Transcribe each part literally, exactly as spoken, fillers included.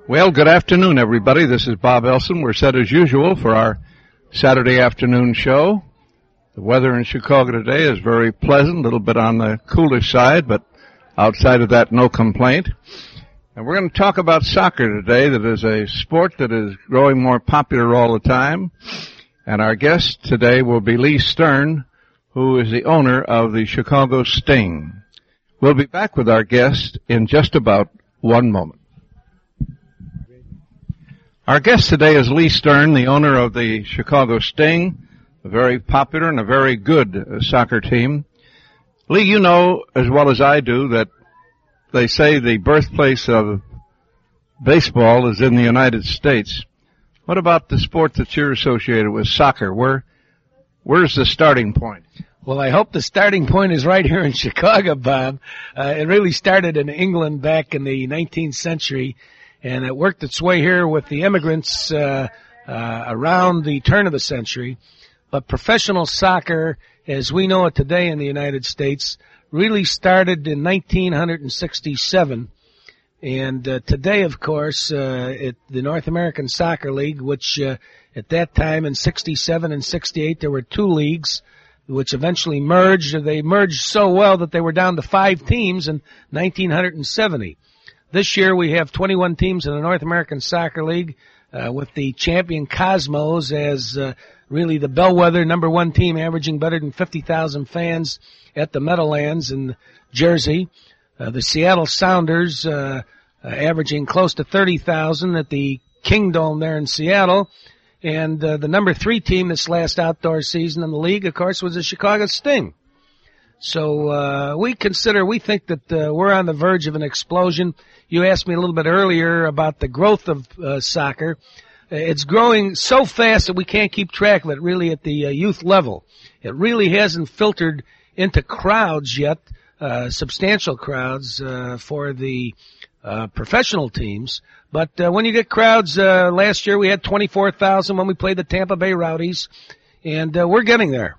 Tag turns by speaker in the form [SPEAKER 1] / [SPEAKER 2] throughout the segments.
[SPEAKER 1] Well, good afternoon, everybody. This is Bob Elson. We're set as usual for our Saturday afternoon show. The weather in Chicago today is very pleasant, a little bit on the coolish side, but outside of that, no complaint. And we're going to talk about soccer today. That is a sport that is growing more popular all the time. And our guest today will be Lee Stern, who is the owner of the Chicago Sting. We'll be back with our guest in just about one moment. Our guest today is Lee Stern, the owner of the Chicago Sting, a very popular and a very good uh, soccer team. Lee, you know as well as I do that they say the birthplace of baseball is in the United States. What about the sport that you're associated with, soccer? Where, where's the starting point?
[SPEAKER 2] Well, I hope the starting point is right here in Chicago, Bob. Uh, it really started in England back in the nineteenth century. And it worked its way here with the immigrants uh, uh, around the turn of the century. But professional soccer, as we know it today in the United States, really started in nineteen sixty-seven. And uh, today, of course, uh, it, the North American Soccer League, which uh, at that time in sixty-seven and sixty-eight there were two leagues, which eventually merged. They merged so well that they were down to five teams in nineteen seventy. This year we have twenty-one teams in the North American Soccer League, uh, with the champion Cosmos as uh, really the bellwether number one team, averaging better than fifty thousand fans at the Meadowlands in Jersey. Uh, the Seattle Sounders uh, uh, averaging close to thirty thousand at the Kingdome there in Seattle. And uh, the number three team this last outdoor season in the league, of course, was the Chicago Sting. So uh we consider, we think that uh, we're on the verge of an explosion. You asked me a little bit earlier about the growth of uh, soccer. It's growing so fast that we can't keep track of it really at the uh, youth level. It really hasn't filtered into crowds yet, uh substantial crowds uh for the uh professional teams. But uh, when you get crowds, uh last year we had twenty-four thousand when we played the Tampa Bay Rowdies, and uh, we're getting there.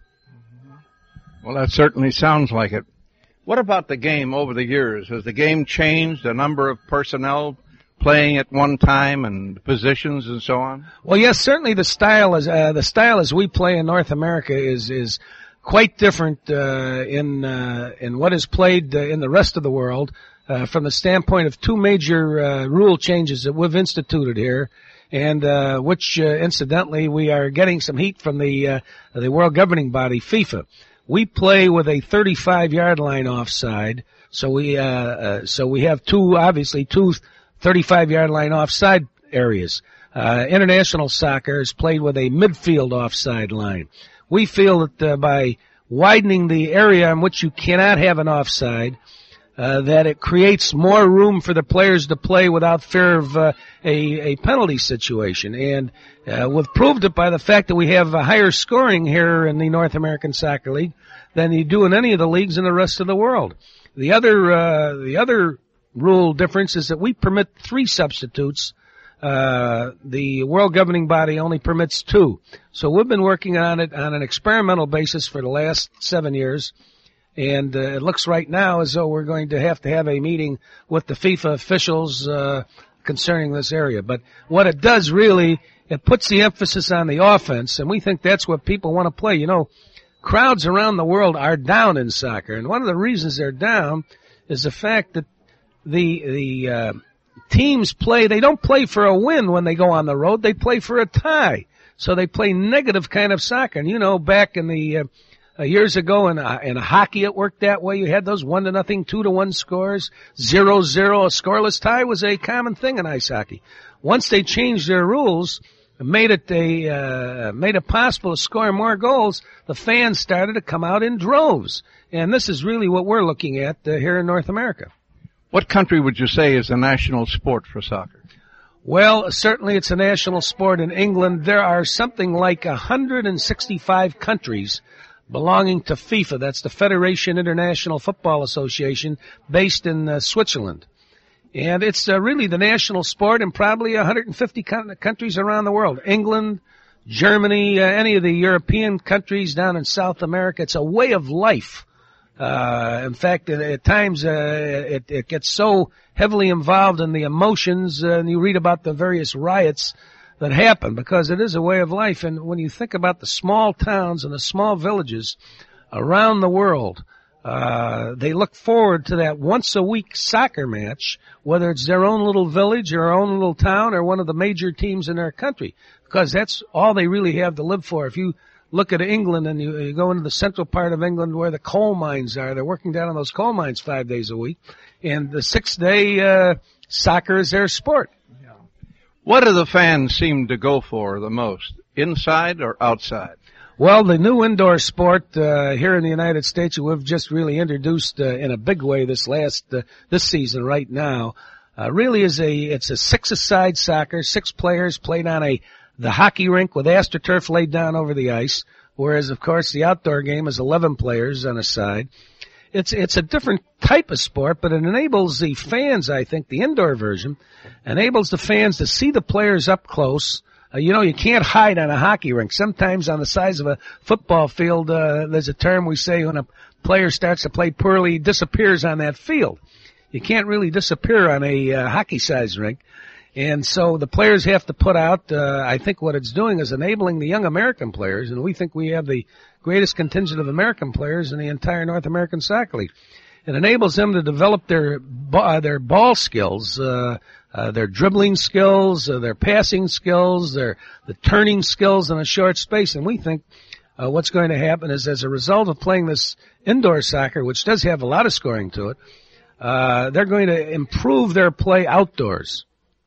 [SPEAKER 1] Well, that certainly sounds like it. What about the game over the years? Has the game changed, the number of personnel playing at one time and positions and so on?
[SPEAKER 2] Well, yes, certainly the style is uh, the style as we play in North America is is quite different uh, in uh, in what is played uh, in the rest of the world uh, from the standpoint of two major uh, rule changes that we've instituted here. And uh, which uh, incidentally we are getting some heat from the uh, the world governing body, FIFA. We play with a thirty-five yard line offside, so we uh, uh so we have two, obviously two thirty-five yard line offside areas. Uh international soccer is played with a midfield offside line. We feel that uh, by widening the area in which you cannot have an offside, uh that it creates more room for the players to play without fear of uh, a a penalty situation. And uh, we've proved it by the fact that we have a higher scoring here in the North American Soccer League than you do in any of the leagues in the rest of the world. The other uh the other rule difference is that we permit three substitutes. Uh the world governing body only permits two. So we've been working on it on an experimental basis for the last seven years. And uh, it looks right now as though we're going to have to have a meeting with the FIFA officials uh concerning this area. But what it does really, it puts the emphasis on the offense, and we think that's what people want to play. You know, crowds around the world are down in soccer, and one of the reasons they're down is the fact that the the uh, teams play, they don't play for a win when they go on the road, they play for a tie. So they play negative kind of soccer. And you know, back in the uh, Uh, years ago in, uh, in hockey it worked that way. You had those one to nothing, two to one scores, zero zero. A scoreless tie was a common thing in ice hockey. Once they changed their rules, made it a uh, made it possible to score more goals, the fans started to come out in droves. And this is really what we're looking at uh, here in North America.
[SPEAKER 1] What country would you say is the national sport for soccer?
[SPEAKER 2] Well, certainly it's a national sport in England. There are something like one hundred sixty-five countries belonging to FIFA. That's the Federation International Football Association, based in uh, Switzerland. And it's uh, really the national sport in probably one hundred fifty countries around the world. England, Germany, uh, any of the European countries down in South America. It's a way of life Uh, in fact, at, at times, uh, it, it gets so heavily involved in the emotions, uh, and you read about the various riots that happen, because it is a way of life. And when you think about the small towns and the small villages around the world, uh, they look forward to that once a week soccer match, whether it's their own little village or their own little town or one of the major teams in their country, because that's all they really have to live for. If you look at England and you, you go into the central part of England where the coal mines are, they're working down on those coal mines five days a week, and the sixth day, uh, soccer is their sport.
[SPEAKER 1] What do the fans seem to go for the most, inside or outside?
[SPEAKER 2] Well, the new indoor sport uh, here in the United States, we've just really introduced uh, in a big way this last uh, this season right now, uh, really is a it's a six-a-side soccer, six players played on a the hockey rink with AstroTurf laid down over the ice, whereas of course the outdoor game is eleven players on a side. It's it's a different type of sport, but it enables the fans, I think, the indoor version, enables the fans to see the players up close. Uh, you know, you can't hide on a hockey rink. Sometimes on the size of a football field, uh, there's a term we say when a player starts to play poorly, he disappears on that field. You can't really disappear on a uh, hockey-sized rink. And so the players have to put out, uh, I think what it's doing is enabling the young American players, and we think we have the greatest contingent of American players in the entire North American Soccer League. It enables them to develop their uh, their ball skills, uh, uh, their dribbling skills, uh, their passing skills, their the turning skills in a short space. And we think uh, what's going to happen is, as a result of playing this indoor soccer, which does have a lot of scoring to it, uh, they're going to improve their play outdoors.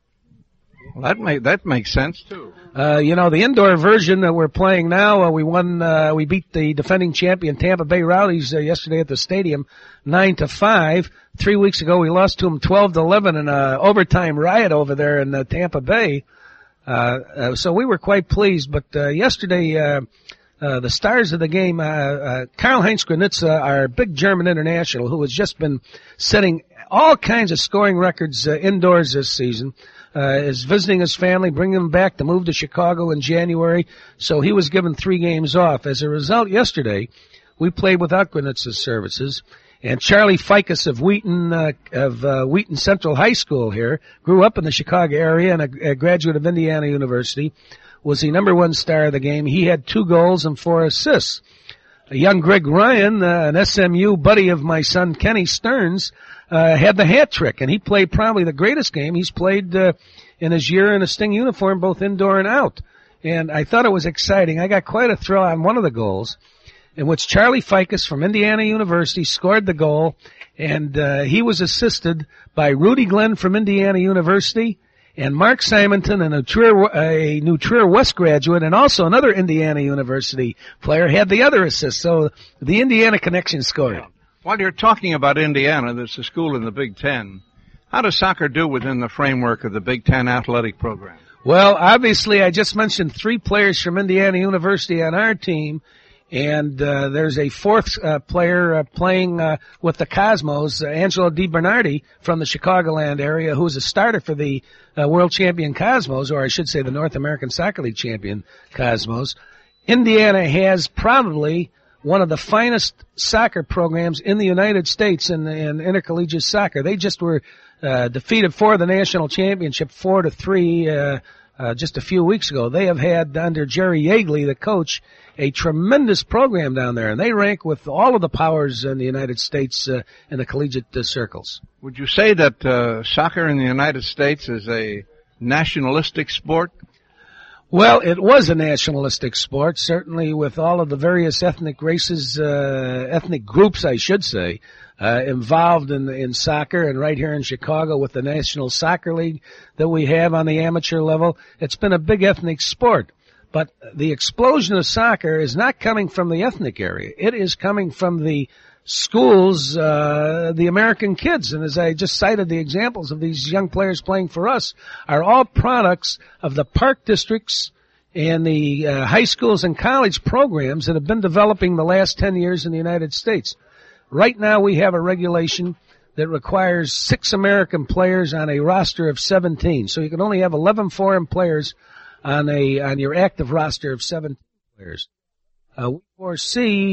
[SPEAKER 1] Well, that make, that makes sense too.
[SPEAKER 2] Uh, you know, the indoor version that we're playing now, uh, we won, uh, we beat the defending champion Tampa Bay Rowdies uh, yesterday at the stadium, nine to five. Three weeks ago, we lost to them twelve to eleven in a overtime riot over there in uh, Tampa Bay. Uh, uh, so we were quite pleased. But uh, yesterday, uh, uh, the stars of the game, uh, uh, Karl-Heinz Granitza, our big German international, who has just been setting all kinds of scoring records uh, indoors this season. Uh, is visiting his family, bringing him back to move to Chicago in January, so he was given three games off. As a result, yesterday, we played without Granitza's services, and Charlie Ficus of Wheaton, uh, of uh, Wheaton Central High School here, grew up in the Chicago area and a, a graduate of Indiana University, was the number one star of the game. He had two goals and four assists. A young Greg Ryan, uh, an S M U buddy of my son Kenny Stearns, uh, had the hat trick, and he played probably the greatest game he's played uh, in his year in a Sting uniform, both indoor and out. And I thought it was exciting. I got quite a thrill on one of the goals, in which Charlie Ficus from Indiana University scored the goal, and uh, he was assisted by Rudy Glenn from Indiana University, and Mark Simonton, a New Trier, a New Trier West graduate, and also another Indiana University player, had the other assist. So the Indiana connection scored.
[SPEAKER 1] While you're talking about Indiana, that's a school in the Big Ten, how does soccer do within the framework of the Big Ten athletic program?
[SPEAKER 2] Well, obviously, I just mentioned three players from Indiana University on our team, and uh, there's a fourth uh, player uh, playing uh, with the Cosmos, uh, Angelo DiBernardi from the Chicagoland area, who's a starter for the uh, world champion Cosmos, or I should say the North American Soccer League champion Cosmos. Indiana has probably one of the finest soccer programs in the United States in, in intercollegiate soccer. They just were uh, defeated for the national championship four to three uh, uh, just a few weeks ago. They have had, under Jerry Yeagley, the coach, a tremendous program down there, and they rank with all of the powers in the United States uh, in the collegiate uh, circles.
[SPEAKER 1] Would you say that uh, soccer in the United States is a nationalistic sport?
[SPEAKER 2] Well, it was a nationalistic sport, certainly with all of the various ethnic races, uh, ethnic groups, I should say, uh, involved in, in soccer, and right here in Chicago with the National Soccer League that we have on the amateur level. It's been a big ethnic sport. But the explosion of soccer is not coming from the ethnic area. It is coming from the schools, uh, the American kids. And as I just cited, the examples of these young players playing for us are all products of the park districts and the uh, high schools and college programs that have been developing the last ten years in the United States. Right now we have a regulation that requires six American players on a roster of seventeen. So you can only have eleven foreign players on a on your active roster of seven players. Uh, we foresee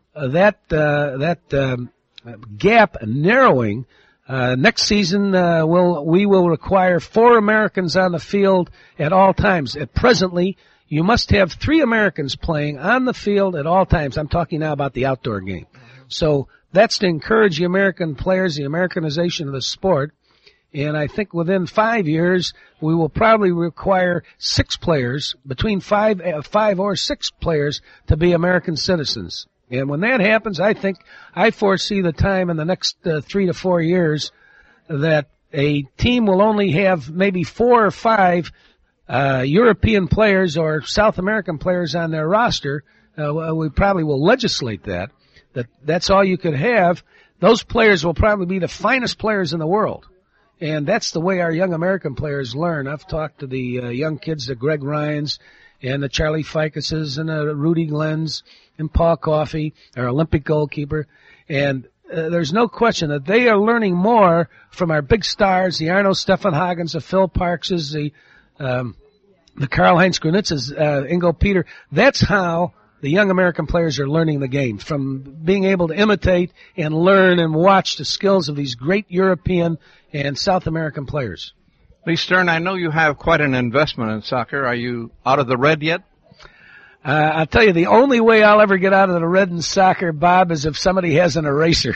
[SPEAKER 2] uh, that uh, that um, gap narrowing. Uh, next season, uh, we'll, we will require four Americans on the field at all times. At presently, you must have three Americans playing on the field at all times. I'm talking now about the outdoor game. So that's to encourage the American players, the Americanization of the sport. And I think within five years, we will probably require six players, between five, uh, five or six players, to be American citizens. And when that happens, I think, I foresee the time in the next uh, three to four years that a team will only have maybe four or five uh, European players or South American players on their roster. Uh, we probably will legislate that, that that's all you could have. Those players will probably be the finest players in the world. And that's the way our young American players learn. I've talked to the uh, young kids, the Greg Ryans and the Charlie Ficuses and uh, Rudy Glenn's and Paul Coffey, our Olympic goalkeeper. And uh, there's no question that they are learning more from our big stars, the Arno Stefan-Hagens, the Phil Parkses, the um, the Karl-Heinz Grunitzes, uh, Ingo Peter. That's how the young American players are learning the game, from being able to imitate and learn and watch the skills of these great European and South American players.
[SPEAKER 1] Lee Stern, I know you have quite an investment in soccer. Are you out of the red yet?
[SPEAKER 2] Uh, I'll tell you, the only way I'll ever get out of the red in soccer, Bob, is if somebody has an eraser.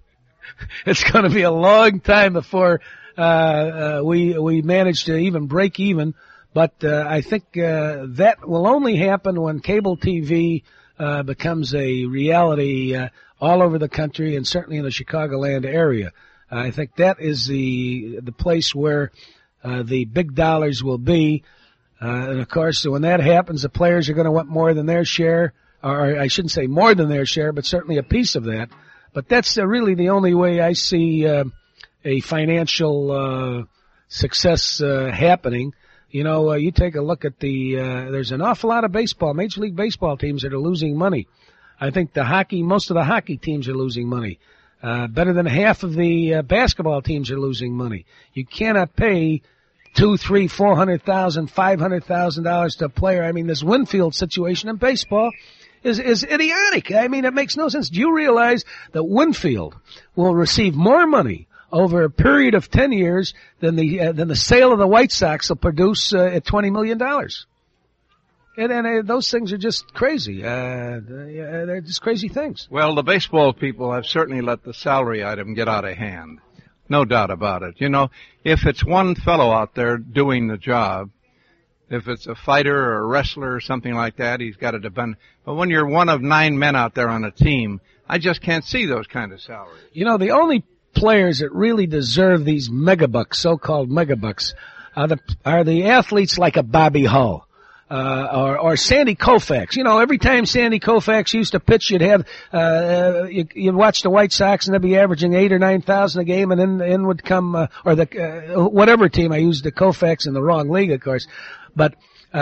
[SPEAKER 2] It's going to be a long time before uh, uh we we manage to even break even. But uh, I think uh, that will only happen when cable T V uh, becomes a reality uh, all over the country and certainly in the Chicagoland area. I think that is the the place where uh, the big dollars will be. Uh, and of course, when that happens, the players are going to want more than their share, or I shouldn't say more than their share, but certainly a piece of that. But that's uh, really the only way I see uh, a financial uh, success uh, happening. You know, uh, you take a look at the, uh, there's an awful lot of baseball, Major League Baseball teams that are losing money. I think the hockey, most of the hockey teams are losing money. Uh, better than half of the uh, basketball teams are losing money. You cannot pay two, three, four hundred thousand, five hundred thousand dollars to a player. I mean, this Winfield situation in baseball is is idiotic. I mean, it makes no sense. Do you realize that Winfield will receive more money over a period of ten years than the uh, than the sale of the White Sox will produce uh, at twenty million dollars? And, and uh, those things are just crazy. Uh, they're just crazy things.
[SPEAKER 1] Well, the baseball people have certainly let the salary item get out of hand. No doubt about it. You know, if it's one fellow out there doing the job, if it's a fighter or a wrestler or something like that, he's got to depend. But when you're one of nine men out there on a team, I just can't see those kind of salaries.
[SPEAKER 2] You know, the only players that really deserve these megabucks, so-called megabucks, are the, are the athletes like a Bobby Hull. Uh, or, or Sandy Koufax. You know, every time Sandy Koufax used to pitch, you'd have, uh, you, you'd watch the White Sox and they'd be averaging eight or nine thousand a game, and then in would come, uh, or the, uh, whatever team. I used the Koufax in the wrong league, of course. But,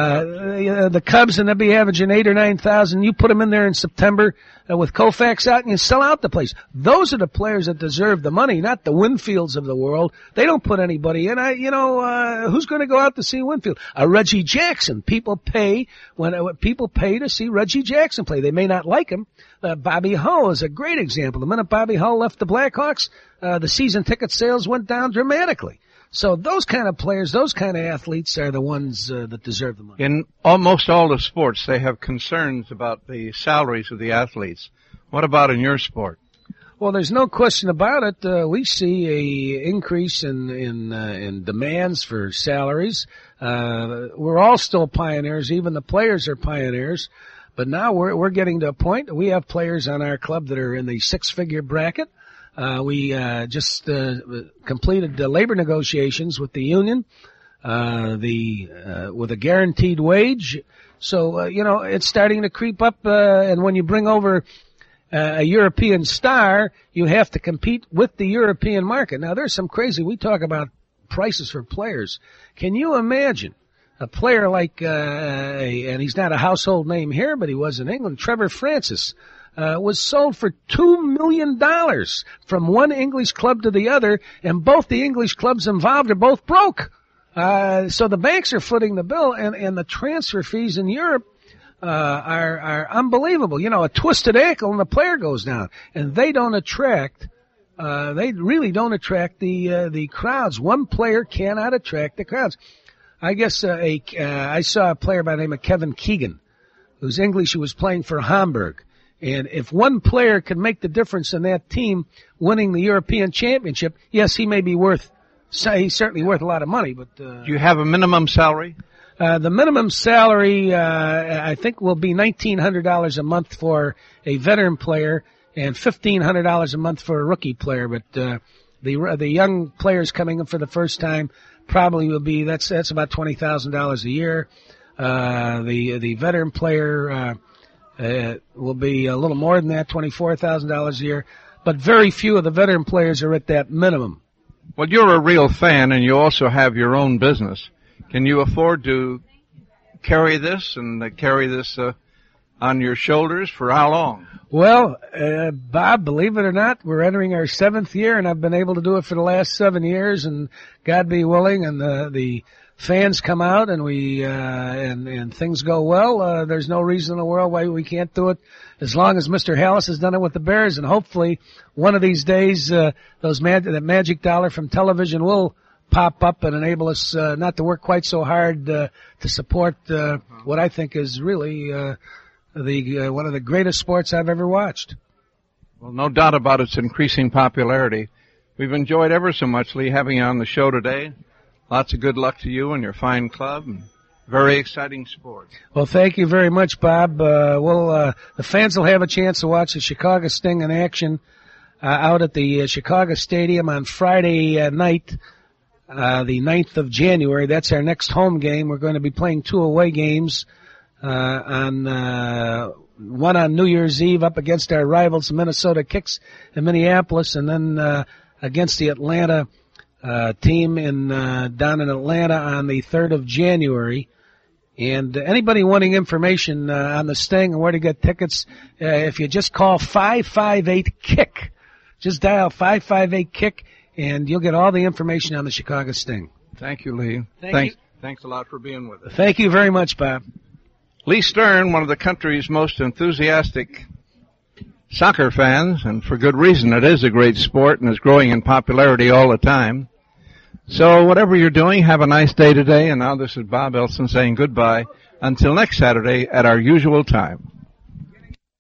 [SPEAKER 2] uh, the Cubs, and they'd be averaging eight or nine thousand. You put them in there in September uh, with Koufax out and you sell out the place. Those are the players that deserve the money, not the Winfields of the world. They don't put anybody in. I, you know, uh, who's going to go out to see Winfield? A Reggie Jackson. People pay when, uh, people pay to see Reggie Jackson play. They may not like him. Uh, Bobby Hull is a great example. The minute Bobby Hull left the Blackhawks, uh, the season ticket sales went down dramatically. So those kind of players, those kind of athletes are the ones uh, that deserve the money.
[SPEAKER 1] In almost all the sports, they have concerns about the salaries of the athletes. What about in your sport?
[SPEAKER 2] Well, there's no question about it. Uh, we see a increase in in, uh, in demands for salaries. Uh, we're all still pioneers. Even the players are pioneers. But now we're we're getting to a point. We have players on our club that are in the six-figure bracket. Uh, we, uh, just, uh, completed the labor negotiations with the union, uh, the, uh, with a guaranteed wage. So, uh, you know, it's starting to creep up, uh, and when you bring over uh, a European star, you have to compete with the European market. Now, there's some crazy, we talk about prices for players. Can you imagine a player like, uh, and he's not a household name here, but he was in England, Trevor Francis, Uh, was sold for two million dollars from one English club to the other, and both the English clubs involved are both broke. Uh, so the banks are footing the bill, and, and the transfer fees in Europe, uh, are, are unbelievable. You know, a twisted ankle and the player goes down, and they don't attract, uh, they really don't attract the, uh, the crowds. One player cannot attract the crowds. I guess, uh, a, uh, I saw a player by the name of Kevin Keegan, whose English was playing for Hamburg. And if one player can make the difference in that team winning the European Championship, yes, he may be worth, he's certainly worth a lot of money, but, uh.
[SPEAKER 1] Do you have a minimum salary?
[SPEAKER 2] Uh, the minimum salary, uh, I think will be nineteen hundred dollars a month for a veteran player and fifteen hundred dollars a month for a rookie player. But, uh, the, the young players coming in for the first time probably will be, that's, that's about twenty thousand dollars a year. Uh, the, the veteran player, uh, uh, will be a little more than that, twenty-four thousand dollars a year. But very few of the veteran players are at that minimum.
[SPEAKER 1] Well, you're a real fan and you also have your own business. Can you afford to carry this and uh, carry this uh, on your shoulders for how long?
[SPEAKER 2] Well, uh, Bob, believe it or not, we're entering our seventh year, and I've been able to do it for the last seven years, and God be willing, and the, the fans come out, and we uh, and, and things go well. Uh, there's no reason in the world why we can't do it as long as Mister Halas has done it with the Bears, and hopefully one of these days uh, those mag- that magic dollar from television will pop up and enable us uh, not to work quite so hard uh, to support uh, what I think is really uh, the uh, one of the greatest sports I've ever watched.
[SPEAKER 1] Well, no doubt about its increasing popularity. We've enjoyed ever so much, Lee, having you on the show today. Lots of good luck to you and your fine club. And very exciting sport.
[SPEAKER 2] Well, thank you very much, Bob. Uh, well, uh, the fans will have a chance to watch the Chicago Sting in action uh, out at the uh, Chicago Stadium on Friday uh, night. Uh, the ninth of January. That's our next home game. We're going to be playing two away games, uh, on, uh, one on New Year's Eve up against our rivals, Minnesota Kicks in Minneapolis, and then, uh, against the Atlanta, uh, team in, uh, down in Atlanta on the third of January. And anybody wanting information, uh, on the Sting and where to get tickets, uh, if you just call five five eight KICK, just dial five five eight KICK, and you'll get all the information on the Chicago Sting.
[SPEAKER 1] Thank you, Lee.
[SPEAKER 2] Thank
[SPEAKER 1] thanks,
[SPEAKER 2] you.
[SPEAKER 1] Thanks a lot for being with us.
[SPEAKER 2] Thank you very much, Bob.
[SPEAKER 1] Lee Stern, one of the country's most enthusiastic soccer fans, and for good reason. It is a great sport and is growing in popularity all the time. So whatever you're doing, have a nice day today. And now this is Bob Elson saying goodbye until next Saturday at our usual time.